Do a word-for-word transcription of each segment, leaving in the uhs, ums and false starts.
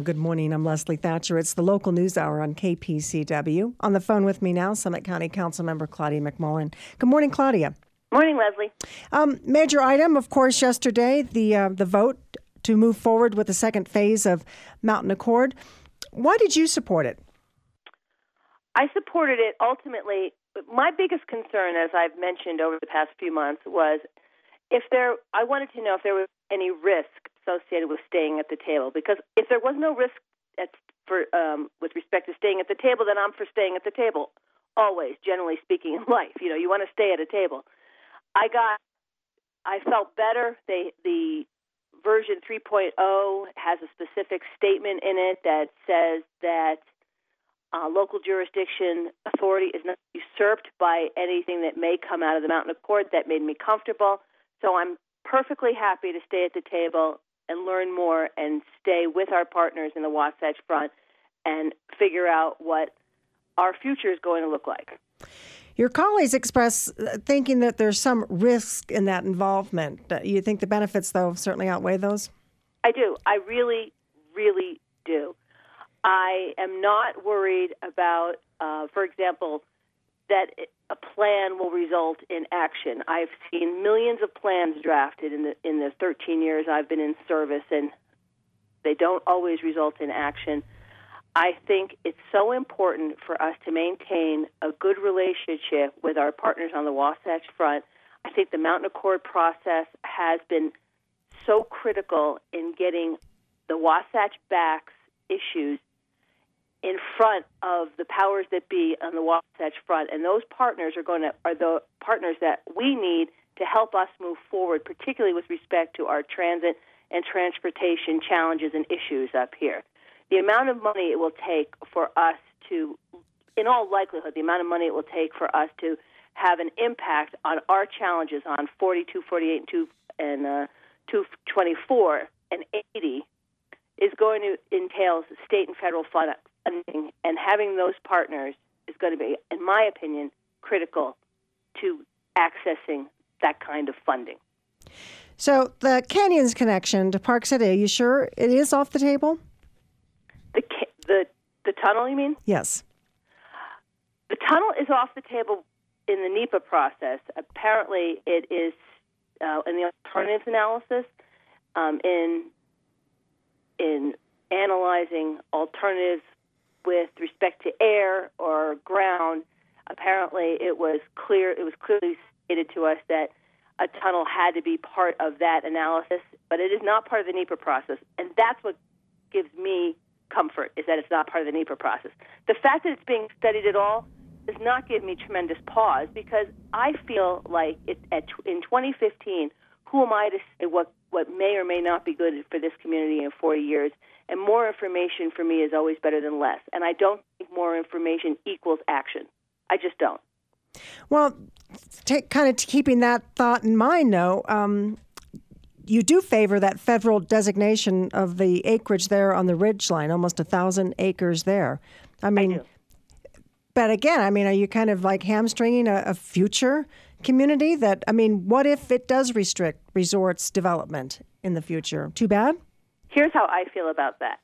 good morning. I'm Leslie Thatcher. It's the local news hour on K P C W. On the phone with me now, Summit County Councilmember Claudia McMullen. Good morning, Claudia. Morning, Leslie. Um, major item, of course, yesterday, the uh, the vote to move forward with the second phase of Mountain Accord. Why did you support it? I supported it ultimately. My biggest concern, as I've mentioned over the past few months, was if there. I wanted to know if there was any risk associated with staying at the table. Because if there was no risk at, for um, with respect to staying at the table, then I'm for staying at the table. Always, generally speaking, in life, you know, you want to stay at a table. I got. I felt better. They the. Version three point oh has a specific statement in it that says that uh, local jurisdiction authority is not usurped by anything that may come out of the Mountain Accord. That made me comfortable. So I'm perfectly happy to stay at the table and learn more and stay with our partners in the Wasatch Front and figure out what our future is going to look like. Your colleagues express thinking that there's some risk in that involvement. You think the benefits, though, certainly outweigh those? I do. I really, really do. I am not worried about, uh, for example, that a plan will result in action. I've seen millions of plans drafted in the in the thirteen years I've been in service, and they don't always result in action. I think it's so important for us to maintain a good relationship with our partners on the Wasatch Front. I think the Mountain Accord process has been so critical in getting the Wasatch Backs issues in front of the powers that be on the Wasatch Front, and those partners are going to are the partners that we need to help us move forward, particularly with respect to our transit and transportation challenges and issues up here. The amount of money it will take for us to, in all likelihood, the amount of money it will take for us to have an impact on our challenges on forty-two, forty-eight, and, two, and uh, two twenty-four and eighty is going to entail state and federal funding, and having those partners is going to be, in my opinion, critical to accessing that kind of funding. So the Canyons connection to Park City, are you sure it is off the table? The, the the tunnel, you mean? Yes. The tunnel is off the table in the NEPA process. Apparently, it is uh, in the alternatives analysis, um, in in analyzing alternatives with respect to air or ground. Apparently, it was clear. It was clearly stated to us that a tunnel had to be part of that analysis, but it is not part of the NEPA process, and that's what gives me comfort, is that it's not part of the NEPA process. The fact that it's being studied at all does not give me tremendous pause, because I feel like it, at, in twenty fifteen, who am I to say what, what may or may not be good for this community in forty years? And more information for me is always better than less. And I don't think more information equals action. I just don't. Well, take, kind of keeping that thought in mind, though, um, you do favor that federal designation of the acreage there on the ridge line, almost a thousand acres there. I mean, I do. But again, I mean, are you kind of like hamstringing a, a future community that, I mean, what if it does restrict resorts development in the future? Too bad? Here's how I feel about that.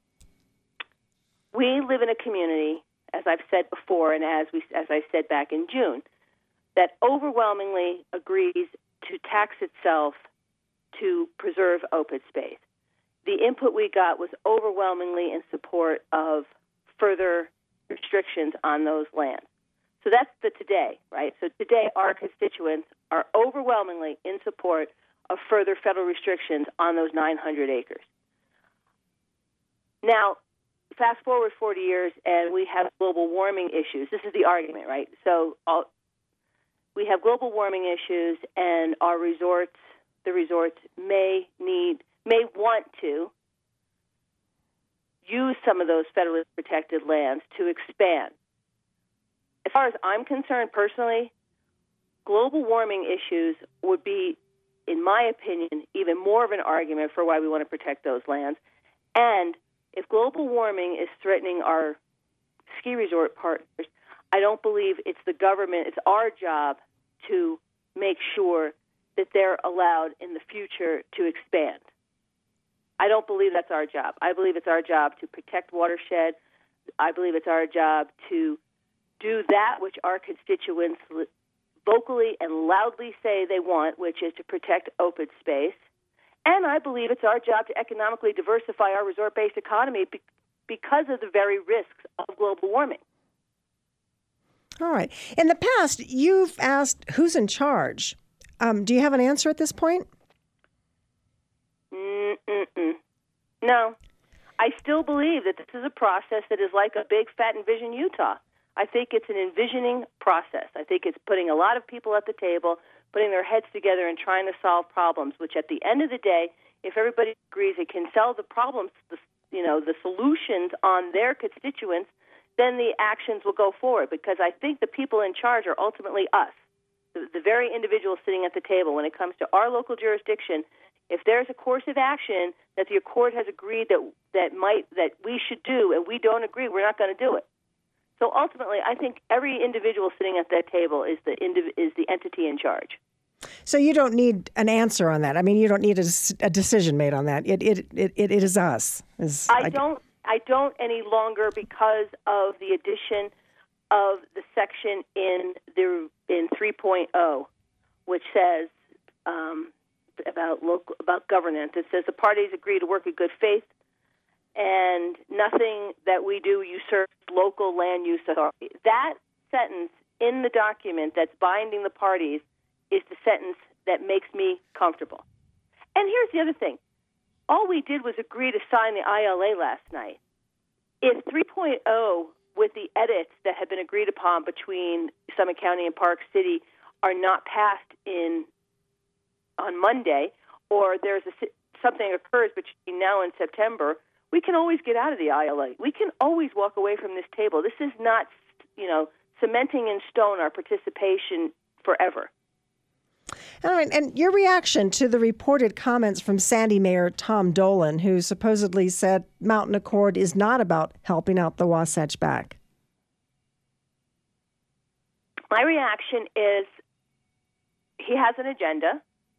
We live in a community, as I've said before, and as we, as I said back in June, that overwhelmingly agrees to tax itself to preserve open space. The input we got was overwhelmingly in support of further restrictions on those lands. So that's the today, right? So today our constituents are overwhelmingly in support of further federal restrictions on those nine hundred acres. Now, fast forward forty years, and we have global warming issues. This is the argument, right? So all, we have global warming issues, and our resorts, the resorts may need, may want to use some of those federally protected lands to expand. As far as I'm concerned personally, global warming issues would be, in my opinion, even more of an argument for why we want to protect those lands. And if global warming is threatening our ski resort partners, I don't believe it's the government, it's our job to make sure that they're allowed in the future to expand. I don't believe that's our job. I believe it's our job to protect watershed. I believe it's our job to do that which our constituents vocally and loudly say they want, which is to protect open space. And I believe it's our job to economically diversify our resort-based economy be- because of the very risks of global warming. All right. In the past, you've asked who's in charge. Um, do you have an answer at this point? Mm-mm-mm. No. I still believe that this is a process that is like a big, fat Envision Utah. I think it's an envisioning process. I think it's putting a lot of people at the table, putting their heads together and trying to solve problems, which at the end of the day, if everybody agrees it can solve the problems, the, you know, the solutions on their constituents, then the actions will go forward, because I think the people in charge are ultimately us, the, the very individuals sitting at the table. When it comes to our local jurisdiction, if there's a course of action that the Accord has agreed that that might that we should do, and we don't agree, we're not going to do it. So ultimately, I think every individual sitting at that table is the indiv- is the entity in charge. So you don't need an answer on that. I mean, you don't need a, a decision made on that. It it it, it is us. Is, I don't. I don't any longer, because of the addition of the section in the in three point oh, which says um, about local about governance. It says the parties agree to work in good faith, and nothing that we do usurps local land use authority. That sentence in the document that's binding the parties is the sentence that makes me comfortable. And here's the other thing. All we did was agree to sign the I L A last night. If three point oh, with the edits that have been agreed upon between Summit County and Park City, are not passed in on Monday, or there's a, something occurs between now and September, we can always get out of the I L A. We can always walk away from this table. This is not, you know, cementing in stone our participation forever. All right, and your reaction to the reported comments from Sandy Mayor Tom Dolan, who supposedly said Mountain Accord is not about helping out the Wasatch Back? My reaction is he has an agenda.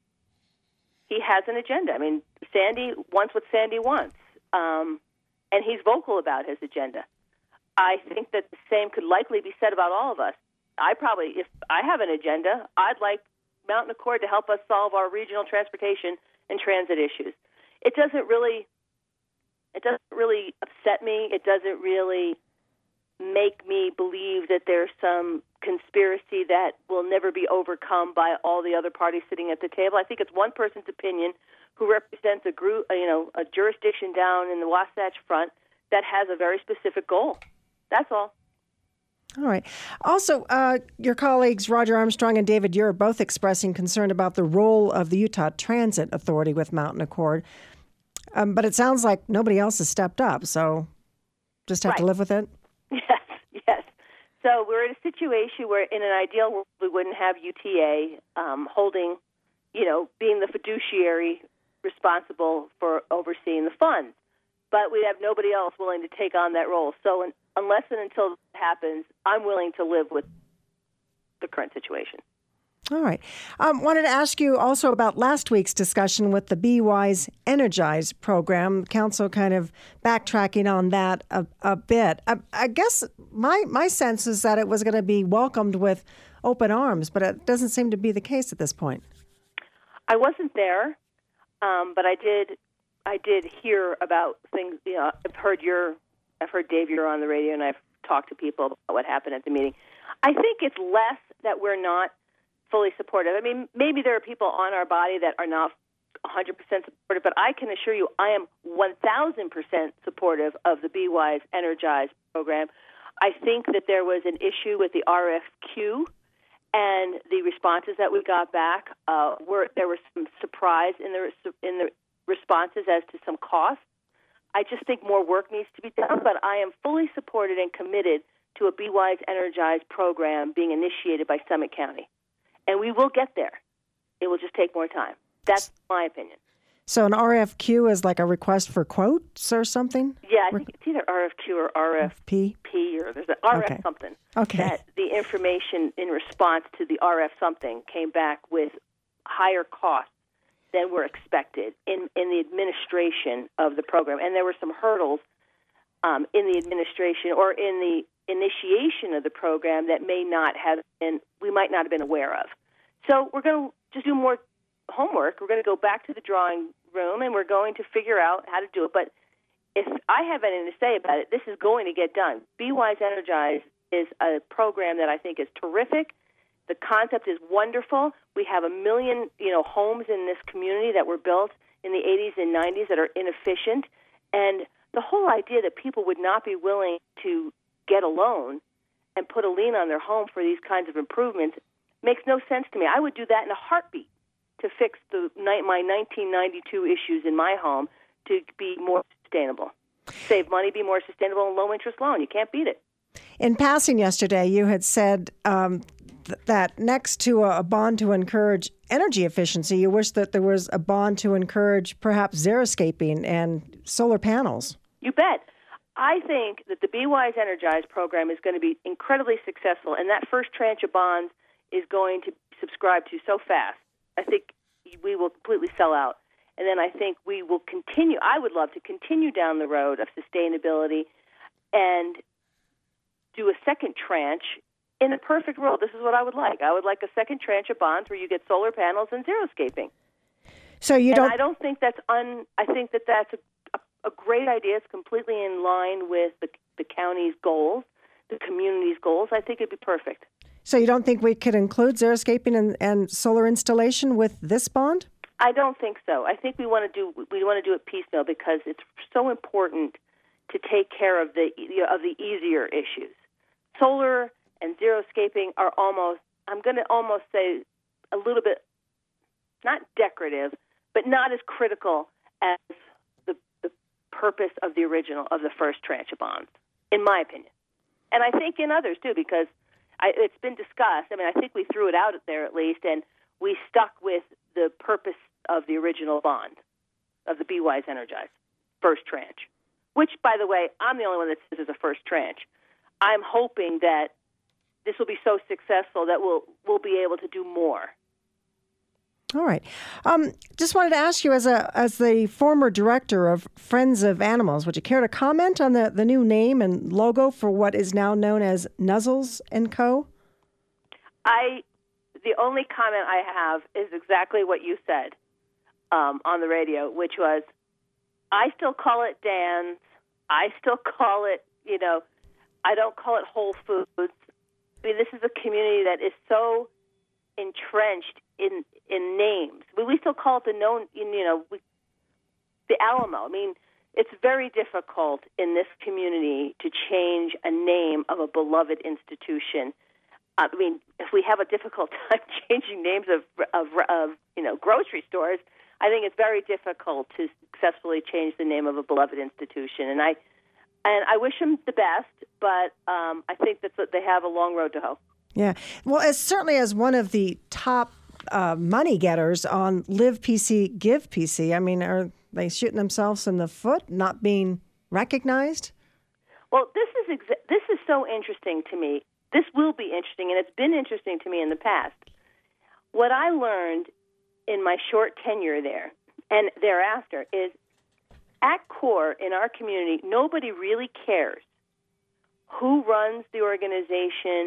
He has an agenda. I mean, Sandy wants what Sandy wants, um, and he's vocal about his agenda. I think that the same could likely be said about all of us. I probably, if I have an agenda, I'd like Mountain Accord to help us solve our regional transportation and transit issues. It doesn't really, it doesn't really upset me. It doesn't really make me believe that there's some conspiracy that will never be overcome by all the other parties sitting at the table. I think it's one person's opinion who represents a group, you know, a jurisdiction down in the Wasatch Front that has a very specific goal. That's all. All right. Also, uh, your colleagues Roger Armstrong and David Ure are both expressing concern about the role of the Utah Transit Authority with Mountain Accord. Um, but it sounds like nobody else has stepped up, so just have right. to live with it? Yes, yes. So we're in a situation where in an ideal world we wouldn't have U T A um, holding, you know, being the fiduciary responsible for overseeing the funds. But we have nobody else willing to take on that role. So in, unless and until that happens, I'm willing to live with the current situation. All right. Um, wanted to ask you also about last week's discussion with the Be Wise Energize program. Council kind of backtracking on that a, a bit. I, I guess my my sense is that it was going to be welcomed with open arms, but it doesn't seem to be the case at this point. I wasn't there, um, but I did. I did hear about things. You know, I've heard your, I've heard Dave. You're on the radio, and I've talked to people about what happened at the meeting. I think it's less that we're not fully supportive. I mean, maybe there are people on our body that are not one hundred percent supportive, but I can assure you I am one thousand percent supportive of the Be Wise Energize program. I think that there was an issue with the R F Q, and the responses that we got back uh, were there was some surprise in the in the responses as to some costs. I just think more work needs to be done, but I am fully supported and committed to a Be Wise Energize program being initiated by Summit County. And we will get there. It will just take more time. That's my opinion. So an R F Q is like a request for quotes or something? Yeah, I think it's either R F Q or R F P, P? or there's an R F okay. something. Okay. That the information in response to the R F something came back with higher costs than were expected in, in the administration of the program. And there were some hurdles um, in the administration or in the initiation of the program that may not have been, we might not have been aware of. So we're going to just do more homework. We're going to go back to the drawing room, and we're going to figure out how to do it. But if I have anything to say about it, this is going to get done. Be Wise Energize is a program that I think is terrific. The concept is wonderful. We have a million, you know, homes in this community that were built in the eighties and nineties that are inefficient. And the whole idea that people would not be willing to get a loan and put a lien on their home for these kinds of improvements makes no sense to me. I would do that in a heartbeat to fix the my nineteen ninety-two issues in my home to be more sustainable. Save money, be more sustainable, and low-interest loan. You can't beat it. In passing yesterday, you had said um, th- that next to a, a bond to encourage energy efficiency, you wish that there was a bond to encourage perhaps xeriscaping and solar panels. You bet. I think that the Be Wise Energize program is going to be incredibly successful, and that first tranche of bonds is going to subscribe to so fast. I think we will completely sell out. And then I think we will continue. I would love to continue down the road of sustainability and do a second tranche in a perfect world. This is what I would like. I would like a second tranche of bonds where you get solar panels and xeriscaping. So you and don't. I don't think that's un. I think that that's a, a, a great idea. It's completely in line with the, the county's goals, the community's goals. I think it'd be perfect. So you don't think we could include xeriscaping and, and solar installation with this bond? I don't think so. I think we want to do we want to do it piecemeal because it's so important to take care of the you know, of the easier issues. Solar and xeriscaping are almost, I'm going to almost say, a little bit, not decorative, but not as critical as the, the purpose of the original, of the first tranche of bonds, in my opinion. And I think in others, too, because I, it's been discussed. I mean, I think we threw it out there at least, and we stuck with the purpose of the original bond, of the Be Wise Energize, first tranche, which, by the way, I'm the only one that says is a first tranche. I'm hoping that this will be so successful that we'll we'll be able to do more. All right. Um, just wanted to ask you, as a as the former director of Friends of Animals, would you care to comment on the, the new name and logo for what is now known as Nuzzles and Co.? I the only comment I have is exactly what you said um, on the radio, which was, I still call it Dan's. I still call it, you know, I don't call it Whole Foods. I mean, this is a community that is so entrenched in in names. We, we still call it the known, you know, we, the Alamo. I mean, it's very difficult in this community to change a name of a beloved institution. I mean, if we have a difficult time changing names of, of, of you know, grocery stores, I think it's very difficult to successfully change the name of a beloved institution. And I and I wish them the best, but um, I think that they have a long road to hoe. Yeah. Well, as certainly as one of the top uh, money getters on Live P C, Give P C, I mean, are they shooting themselves in the foot, not being recognized? Well, this is exa- this is so interesting to me. This will be interesting, and it's been interesting to me in the past. What I learned in my short tenure there and thereafter is, at core in our community, nobody really cares who runs the organization,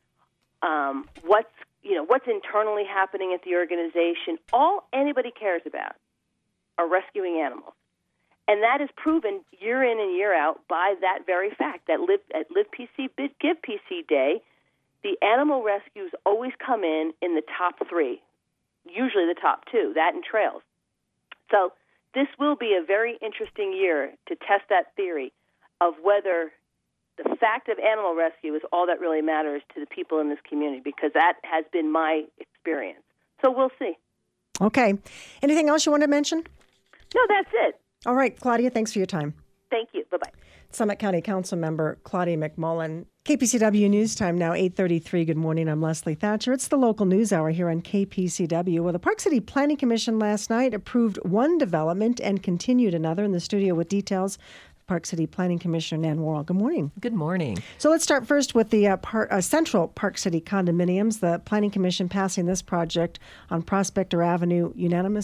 um, what's you know what's internally happening at the organization. All anybody cares about are rescuing animals, and that is proven year in and year out by that very fact that live, at Live P C, Give P C Day, the animal rescues always come in in the top three, usually the top two, that and trails. So this will be a very interesting year to test that theory of whether the fact of animal rescue is all that really matters to the people in this community, because that has been my experience. So we'll see. Okay. Anything else you want to mention? No, that's it. All right, Claudia, thanks for your time. Thank you. Bye-bye. Summit County Council Member Claudia McMullen. K P C W News Time now, eight thirty-three. Good morning. I'm Leslie Thatcher. It's the local news hour here on K P C W. Well, the Park City Planning Commission last night approved one development and continued another. In the studio with details, Park City Planning Commissioner Nan Worrell. Good morning. Good morning. So let's start first with the uh, par- uh, Central Park City condominiums. The Planning Commission passing this project on Prospector Avenue unanimously.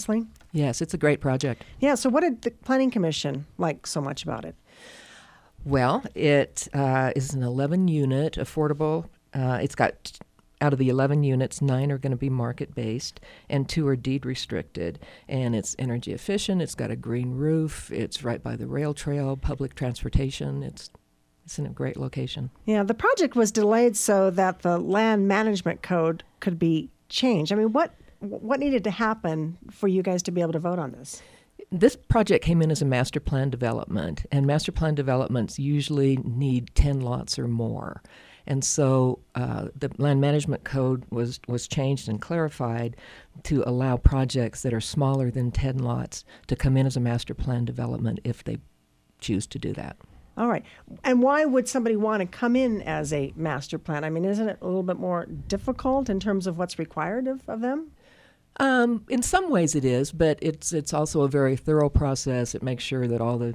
Yes, it's a great project. Yeah, so what did the Planning Commission like so much about it? Well, it uh, is an eleven-unit affordable. Uh, it's got, out of the eleven units, nine are going to be market-based, and two are deed-restricted. And it's energy efficient. It's got a green roof. It's right by the rail trail, public transportation. It's it's in a great location. Yeah, the project was delayed so that the land management code could be changed. I mean, what what needed to happen for you guys to be able to vote on this? This project came in as a master plan development, and master plan developments usually need ten lots or more. And so uh, the land management code was, was changed and clarified to allow projects that are smaller than ten lots to come in as a master plan development if they choose to do that. All right. And why would somebody want to come in as a master plan? I mean, isn't it a little bit more difficult in terms of what's required of, of them? Um, in some ways it is, but it's it's also a very thorough process. It makes sure that all the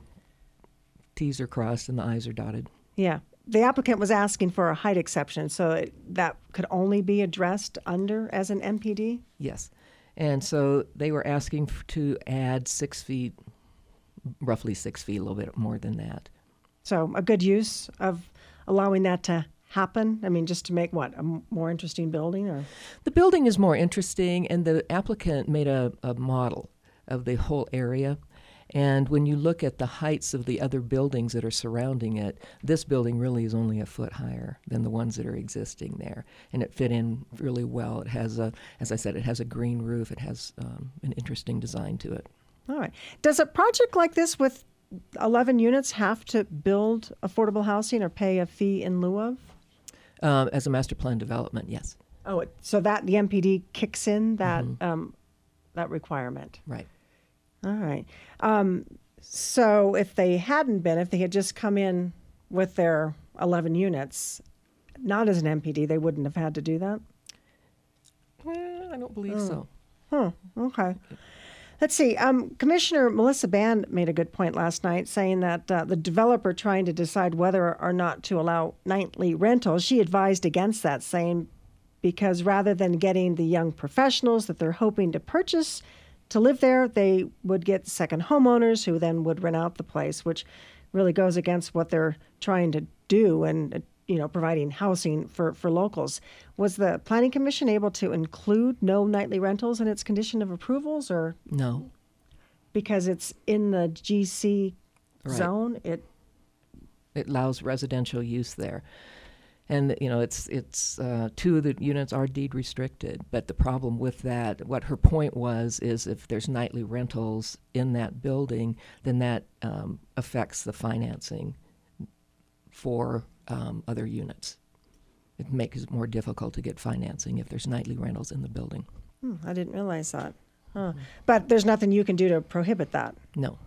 T's are crossed and the I's are dotted. Yeah. The applicant was asking for a height exception, so it, that could only be addressed under as an M P D? Yes. And so they were asking f- to add six feet, roughly six feet, a little bit more than that. So a good use of allowing that to happen? I mean, just to make what, a m- more interesting building? Or The building is more interesting, and the applicant made a, a model of the whole area. And when you look at the heights of the other buildings that are surrounding it, this building really is only a foot higher than the ones that are existing there. And it fit in really well. It has a, as I said, it has a green roof. It has um, an interesting design to it. All right. Does a project like this with eleven units have to build affordable housing or pay a fee in lieu of? Um, as a master plan development, yes. Oh, it, so that the M P D kicks in that Mhm. um, that requirement. Right. All right. Um, so if they hadn't been, if they had just come in with their eleven units, not as an M P D, they wouldn't have had to do that? Well, I don't believe Oh. so. Huh. Okay. Let's see. Um, Commissioner Melissa Band made a good point last night, saying that uh, the developer trying to decide whether or not to allow nightly rentals, she advised against that, saying because rather than getting the young professionals that they're hoping to purchase to live there, they would get second homeowners who then would rent out the place, which really goes against what they're trying to do and, uh, you know, providing housing for, for locals. Was the Planning Commission able to include no nightly rentals in its condition of approvals, or No. because it's in the G C Right. zone, it It allows residential use there. And, you know, it's, it's uh, two of the units are deed restricted. But the problem with that, what her point was, is if there's nightly rentals in that building, then that um, affects the financing for um, other units. It makes it more difficult to get financing if there's nightly rentals in the building. hmm, I didn't realize that. Huh. But there's nothing you can do to prohibit that. No.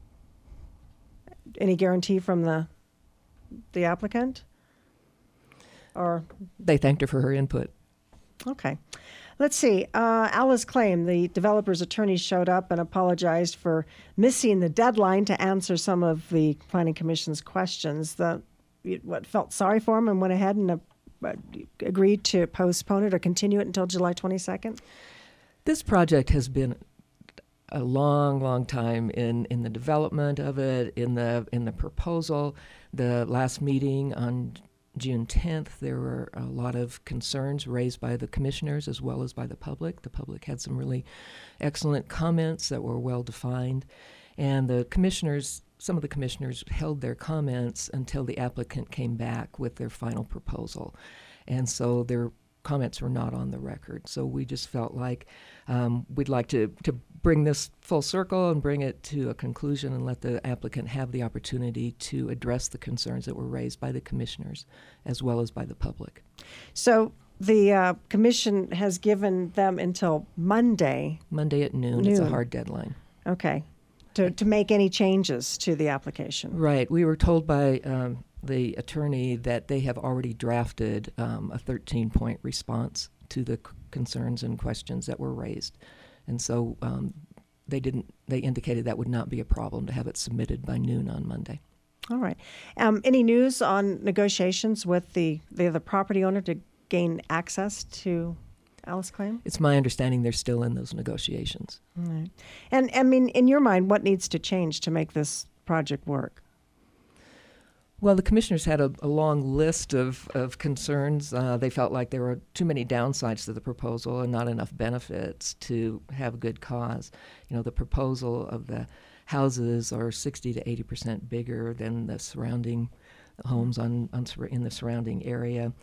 Any guarantee from the the applicant? Or They thanked her for her input. okay. Let's see. Uh, Alice Claim, the developer's attorney, showed up and apologized for missing the deadline to answer some of the Planning Commission's questions. The what felt sorry for him and went ahead and uh, agreed to postpone it or continue it until July twenty-second. This project has been a long, long time in, in the development of it, in the in the proposal. The last meeting on June tenth, there were a lot of concerns raised by the commissioners as well as by the public. The public had some really excellent comments that were well defined, and the commissioners, some of the commissioners held their comments until the applicant came back with their final proposal. And so their comments were not on the record. So we just felt like um, we'd like to, to bring this full circle and bring it to a conclusion and let the applicant have the opportunity to address the concerns that were raised by the commissioners as well as by the public. So the uh, commission has given them until Monday, Monday at noon, it's a Noon. hard deadline. okay, to, to make any changes to the application. Right. We were told by um, the attorney that they have already drafted um, a thirteen-point response to the c- concerns and questions that were raised. And so um, they didn't. They indicated that would not be a problem to have it submitted by noon on Monday. All right. Um, any news on negotiations with the, the the property owner to gain access to Alice Claim? It's my understanding they're still in those negotiations. All right. And, I mean, in your mind, what needs to change to make this project work? Well, the commissioners had a, a long list of, of concerns. Uh, they felt like there were too many downsides to the proposal and not enough benefits to have good cause. You know, the proposal of the houses are sixty to eighty percent bigger than the surrounding homes on, on in the surrounding area.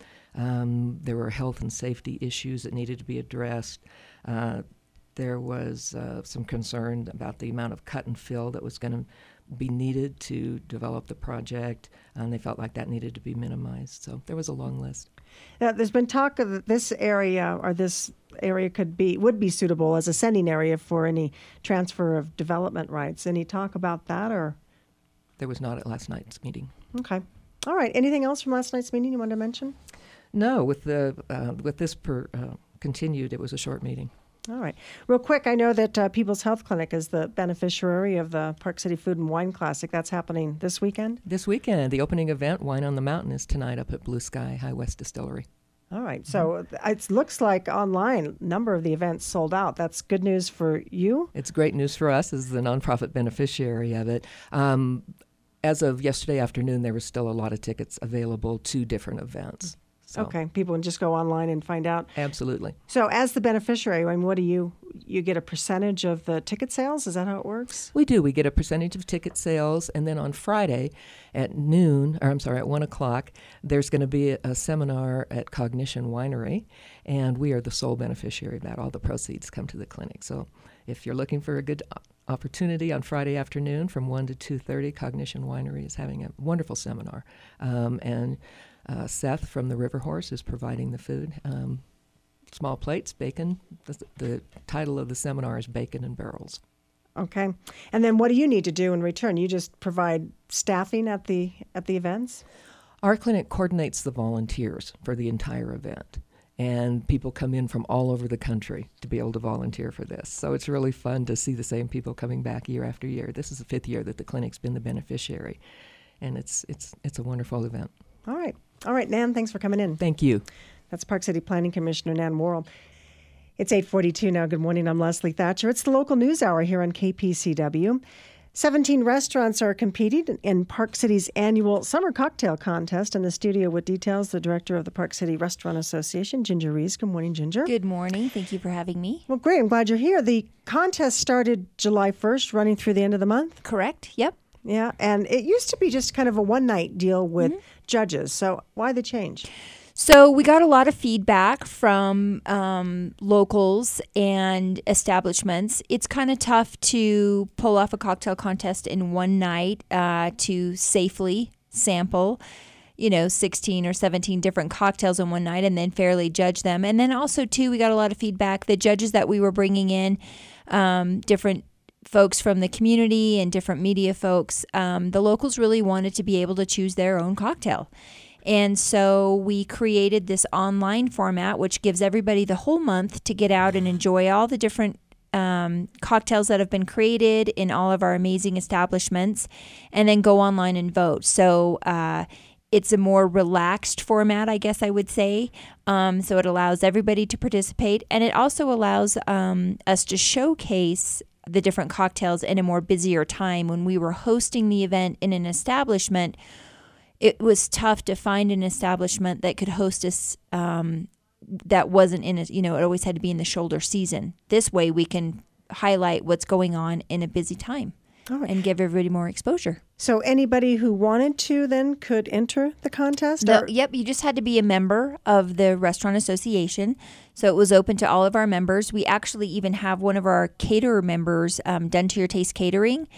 Um, there were health and safety issues that needed to be addressed. Uh, there was uh, some concern about the amount of cut and fill that was going to be needed to develop the project, and they felt like that needed to be minimized. So there was a long list. Now, there's been talk of this area, or this area could be would be suitable as a sending area for any transfer of development rights. Any talk about that, or? There was not at last night's meeting. Okay. All right. Anything else from last night's meeting you wanted to mention? No, with the uh, with this per, uh, continued, it was a short meeting. All right. Real quick, I know that uh, People's Health Clinic is the beneficiary of the Park City Food and Wine Classic. That's happening this weekend? This weekend. The opening event, Wine on the Mountain, is tonight up at Blue Sky High West Distillery. All right. So mm-hmm. it looks like online, a number of the events sold out. That's good news for you? It's great news for us as the nonprofit beneficiary of it. Um, as of yesterday afternoon, there was still a lot of tickets available to different events. So. Okay, people can just go online and find out. Absolutely. So as the beneficiary, I mean, what do you, you get a percentage of the ticket sales? Is that how it works? We do. We get a percentage of ticket sales, and then on Friday at noon, or I'm sorry, at one o'clock, there's going to be a, a seminar at Cognition Winery, and we are the sole beneficiary of that. All the proceeds come to the clinic. So if you're looking for a good opportunity on Friday afternoon from one to two thirty, Cognition Winery is having a wonderful seminar. Um, and Uh, Seth from the River Horse is providing the food. Um, small plates, bacon. The, the title of the seminar is Bacon and Barrels. Okay. And then what do you need to do in return? You just provide staffing at the at the events? Our clinic coordinates the volunteers for the entire event. And people come in from all over the country to be able to volunteer for this. So it's really fun to see the same people coming back year after year. This is the fifth year that the clinic's been the beneficiary. And it's it's it's a wonderful event. All right. All right, Nan, thanks for coming in. Thank you. That's Park City Planning Commissioner Nan Worrell. It's eight forty-two now. Good morning. I'm Leslie Thatcher. It's the local news hour here on K P C W. seventeen restaurants are competing in Park City's annual summer cocktail contest. In the studio with details, the director of the Park City Restaurant Association, Ginger Rees. Good morning, Ginger. Good morning. Thank you for having me. Well, great. I'm glad you're here. The contest started July first, running through the end of the month. Correct. Yep. Yeah, and it used to be just kind of a one-night deal with mm-hmm. judges. So why the change? So we got a lot of feedback from um, locals and establishments. It's kind of tough to pull off a cocktail contest in one night uh, to safely sample, you know, sixteen or seventeen different cocktails in one night and then fairly judge them. And then also, too, we got a lot of feedback. The judges that we were bringing in, um, different folks from the community and different media folks, um, the locals really wanted to be able to choose their own cocktail. And so we created this online format, which gives everybody the whole month to get out and enjoy all the different um, cocktails that have been created in all of our amazing establishments, and then go online and vote. So uh, it's a more relaxed format, I guess I would say. Um, so it allows everybody to participate, and it also allows um, us to showcase the different cocktails in a more busier time. When we were hosting the event in an establishment, it was tough to find an establishment that could host us um, that wasn't in a, you know, it always had to be in the shoulder season. This way we can highlight what's going on in a busy time. All right. And give everybody more exposure. So anybody who wanted to then could enter the contest? No, yep, you just had to be a member of the Restaurant Association. So it was open to all of our members. We actually even have one of our caterer members, um, Done to Your Taste Catering,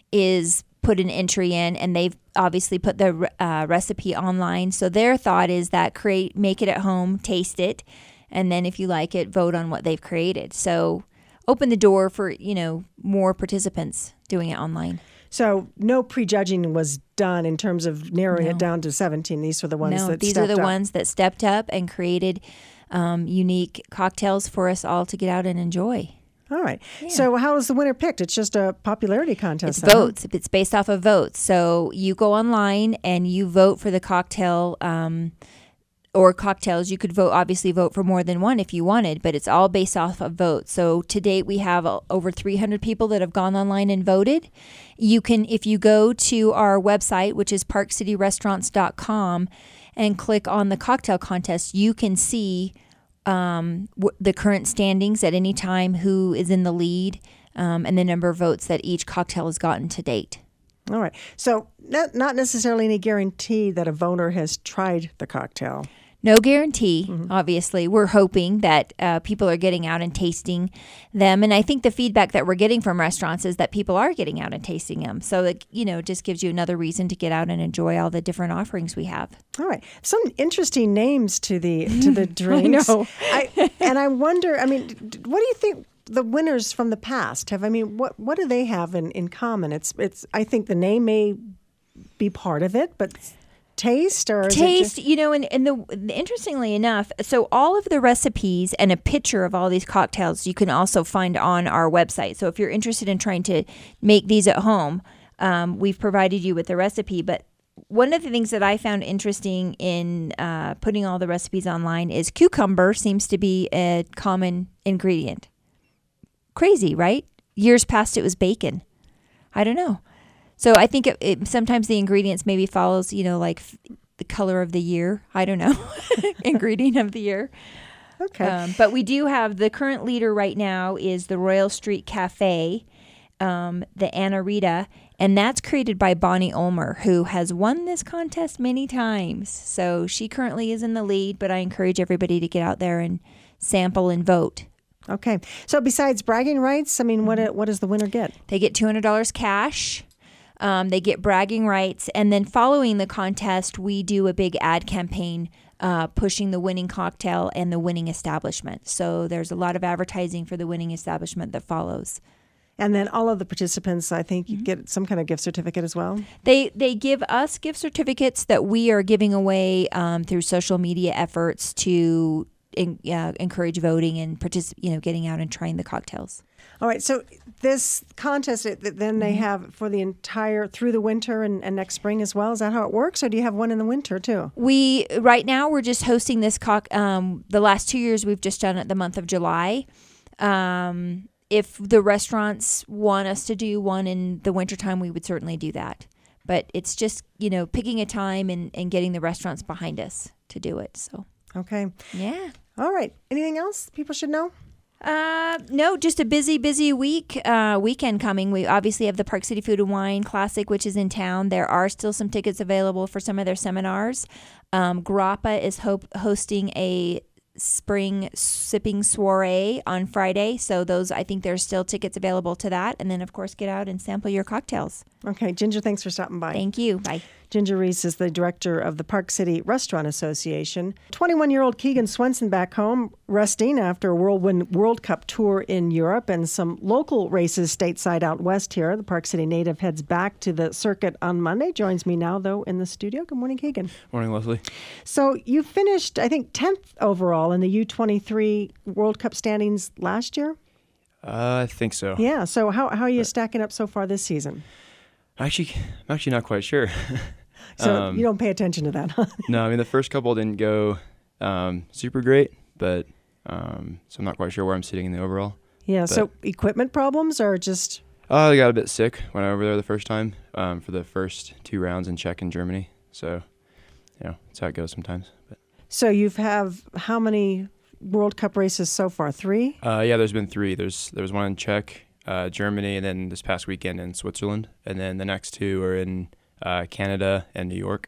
is put an entry in, and they've obviously put the uh, recipe online. So their thought is that create, make it at home, taste it, and then if you like it, vote on what they've created. So open the door for, you know, more participants doing it online. So no prejudging was done in terms of narrowing no. it down to seventeen. These were the ones no, that these stepped are the up. ones that stepped up and created um, unique cocktails for us all to get out and enjoy. All right. Yeah. So how is the winner picked? It's just a popularity contest. It's votes. It's based off of votes. So you go online and you vote for the cocktail um, or cocktails. You could vote, obviously vote for more than one if you wanted, but it's all based off of votes. So to date, we have uh, over three hundred people that have gone online and voted. You can, if you go to our website, which is park city restaurants dot com, and click on the cocktail contest, you can see um, w- the current standings at any time, who is in the lead, um, and the number of votes that each cocktail has gotten to date. All right. So not, not necessarily any guarantee that a voter has tried the cocktail. No guarantee, mm-hmm. obviously. We're hoping that uh, people are getting out and tasting them. And I think the feedback that we're getting from restaurants is that people are getting out and tasting them. So, it, you know, just gives you another reason to get out and enjoy all the different offerings we have. All right. Some interesting names to the to the drinks. I know. I, and I wonder, I mean, what do you think the winners from the past have? I mean, what what do they have in, in common? It's it's. I think the name may be part of it, but taste or is taste, it just... you know, and, and the interestingly enough, so all of the recipes and a picture of all these cocktails you can also find on our website. So if you're interested in trying to make these at home, um, we've provided you with the recipe. But one of the things that I found interesting in uh, putting all the recipes online is cucumber seems to be a common ingredient. Crazy, right? Years past it was bacon. I don't know. So I think it, it, sometimes the ingredients maybe follows, you know, like f- the color of the year. I don't know. Ingredient of the year. Okay. Um, but we do have the current leader right now is the Royal Street Cafe, um, the Anna Rita, and that's created by Bonnie Ulmer, who has won this contest many times. So she currently is in the lead, but I encourage everybody to get out there and sample and vote. Okay. So besides bragging rights, I mean, what what does the winner get? They get two hundred dollars cash. Um, they get bragging rights. And then following the contest, we do a big ad campaign uh, pushing the winning cocktail and the winning establishment. So there's a lot of advertising for the winning establishment that follows. And then all of the participants, I think, you Mm-hmm. get some kind of gift certificate as well. They they give us gift certificates that we are giving away um, through social media efforts to in, uh, encourage voting and particip- you know, getting out and trying the cocktails. All right. So this contest, it, then they have for the entire, through the winter and, and next spring as well. Is that how it works? Or do you have one in the winter too? We, right now, we're just hosting this cock. Um, the last two years, we've just done it the month of July. Um, if the restaurants want us to do one in the wintertime, we would certainly do that. But it's just, you know, picking a time and, and getting the restaurants behind us to do it. So, okay. yeah. All right. Anything else people should know? Uh, no, just a busy, busy week, uh, weekend coming. We obviously have the Park City Food and Wine Classic, which is in town. There are still some tickets available for some of their seminars. Um, Grappa is ho- hosting a spring sipping soiree on Friday. So those, I think there's still tickets available to that. And then, of course, get out and sample your cocktails. Okay. Ginger, thanks for stopping by. Thank you. Bye. Ginger Reese is the director of the Park City Restaurant Association. twenty-one-year-old Keegan Swenson back home, resting after a whirlwind World Cup tour in Europe and some local races stateside out west here. The Park City native heads back to the circuit on Monday. Joins me now, though, in the studio. Good morning, Keegan. Morning, Leslie. So you finished, I think, tenth overall in the U twenty-three World Cup standings last year? Uh, I think so. Yeah. So how, how are you stacking up so far this season? Actually, I'm actually not quite sure. So um, you don't pay attention to that, huh? No, I mean, the first couple didn't go um, super great, but um, so I'm not quite sure where I'm sitting in the overall. Yeah, But- so equipment problems or just... Oh, I got a bit sick when I was over there the first time um, for the first two rounds in Czech and Germany. So, you know, that's how it goes sometimes. But So you've have how many World Cup races so far? Three? uh, yeah, there's been three. There's there was one in Czech, uh, Germany, and then this past weekend in Switzerland. And then the next two are in uh, Canada and New York.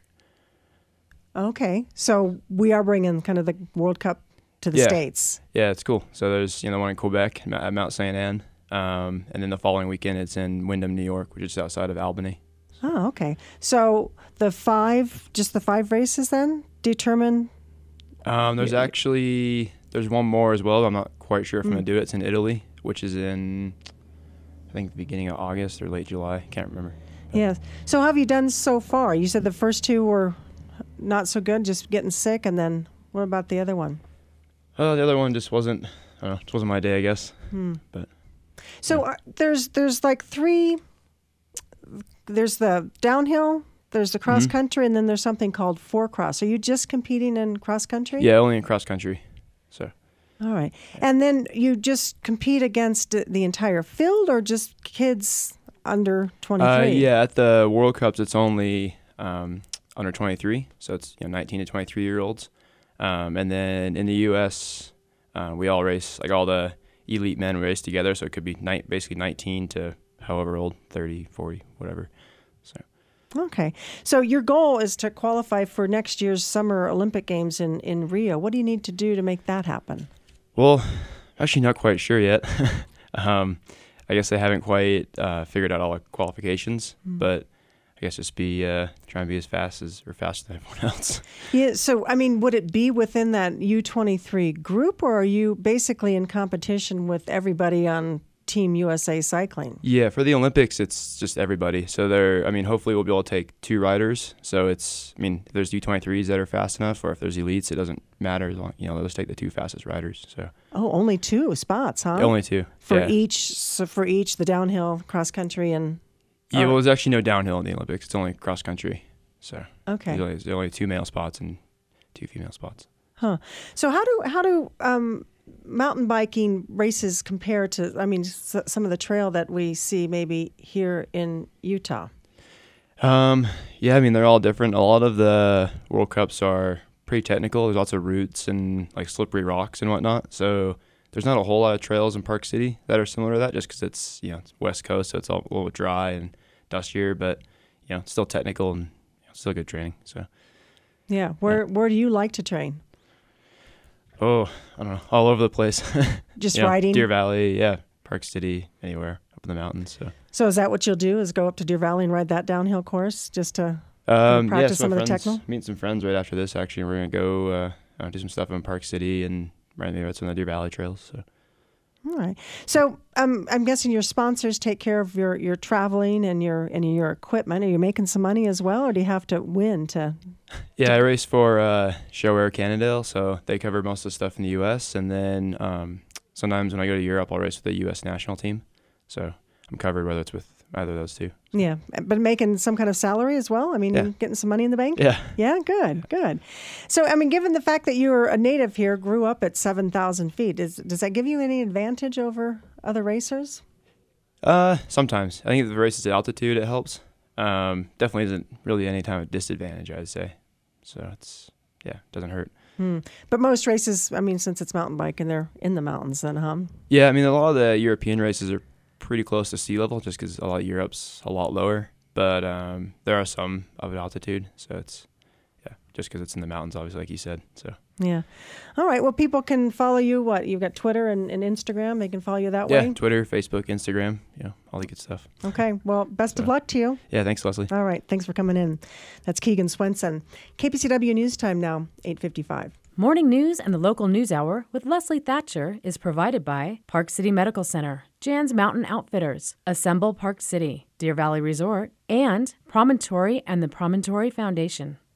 Okay, so we are bringing kind of the World Cup to the Yeah. States. Yeah, it's cool. So there's you know one in Quebec Ma- at Mount Saint Anne, um, and then the following weekend it's in Windham, New York, which is outside of Albany. Oh, okay. So the five, just the five races then determine... Um, there's Yeah. actually there's one more as well. I'm not quite sure if I'm Mm. gonna do it. It's in Italy, which is in I think the beginning of August or late July. Can't remember. Yes. So how have you done so far? You said the first two were not so good, just getting sick, and then what about the other one? Oh, the other one just wasn't. I don't know. It wasn't my day, I guess. Hmm. But So Yeah. are, there's there's like three. There's the downhill, there's the cross country, and then there's something called four cross. Are you just competing in cross country? Yeah, only in cross country. So. All right. And then you just compete against the entire field or just kids under twenty-three? Uh, yeah, at the World Cups, it's only um, under twenty-three. So it's you know, nineteen to twenty-three year olds. Um, and then in the U S, uh, we all race, like all the elite men race together. So it could be ni- basically nineteen to however old, thirty, forty, whatever. So. Okay. So your goal is to qualify for next year's Summer Olympic Games in, in Rio. What do you need to do to make that happen? Well, actually not quite sure yet. um, I guess they haven't quite uh, figured out all the qualifications, mm. but I guess just be uh, trying to be as fast as or faster than everyone else. Yeah. So, I mean, would it be within that U twenty-three group, or are you basically in competition with everybody on Team U S A Cycling? Yeah, for the Olympics, it's just everybody. So there, I mean, hopefully we'll be able to take two riders. So it's, I mean, if there's U twenty-threes that are fast enough, or if there's elites, it doesn't matter. As long, you know, they'll just take the two fastest riders. So. Oh, only two spots, huh? Only two for yeah. each. So for each, the downhill, cross country, and. Yeah, well, there's actually no downhill in the Olympics. It's only cross country. So. Okay. There's only, there's only two male spots and two female spots. Huh. So how do how do um, mountain biking races compare to, I mean, s- some of the trail that we see maybe here in Utah? Um, yeah, I mean, they're all different. A lot of the World Cups are pretty technical. There's lots of roots and like slippery rocks and whatnot. So there's not a whole lot of trails in Park City that are similar to that, just because it's, you know, it's West Coast, so it's all a little dry and dustier, but, you know, it's still technical and you know, still good training. So. Yeah. Where yeah. where do you like to train? Oh, I don't know, all over the place. Just you know, riding? Deer Valley, yeah, Park City, anywhere up in the mountains. So. So is that what you'll do? Is go up to Deer Valley and ride that downhill course just to um, practice yeah, some of the friends, technical? Meeting some friends right after this. Actually, we're gonna go uh, uh, do some stuff in Park City and ride maybe some of the Deer Valley trails. So. All right. So um, I'm guessing your sponsors take care of your, your traveling and your and your equipment. Are you making some money as well, or do you have to win to? Yeah, to... I race for uh, Show Air Cannondale, so they cover most of the stuff in the U S And then um, sometimes when I go to Europe, I'll race with the U S national team. So I'm covered whether it's with either of those two. Yeah, but making some kind of salary as well? I mean, yeah. getting some money in the bank? Yeah. Yeah, good, good. So, I mean, given the fact that you're a native here, grew up at seven thousand feet, is, does that give you any advantage over other racers? Uh, sometimes. I think if the race is at altitude, it helps. Um, definitely isn't really any time of disadvantage, I'd say. So it's, yeah, doesn't hurt. Hmm. But most races, I mean, since it's mountain bike and they're in the mountains then, huh? Yeah, I mean, a lot of the European races are pretty close to sea level just because a lot of Europe's a lot lower. But um, there are some of altitude, so it's, yeah, just because it's in the mountains, obviously, like you said. So. Yeah. All right. Well, people can follow you. What? You've got Twitter and, and Instagram. They can follow you that yeah, way? Yeah, Twitter, Facebook, Instagram, you know, all the good stuff. Okay. Well, best so. of luck to you. Yeah, thanks, Leslie. All right. Thanks for coming in. That's Keegan Swenson. K P C W News Time now, eight fifty-five. Morning news and the local news hour with Leslie Thatcher is provided by Park City Medical Center, Jan's Mountain Outfitters, Assemble Park City, Deer Valley Resort, and Promontory and the Promontory Foundation.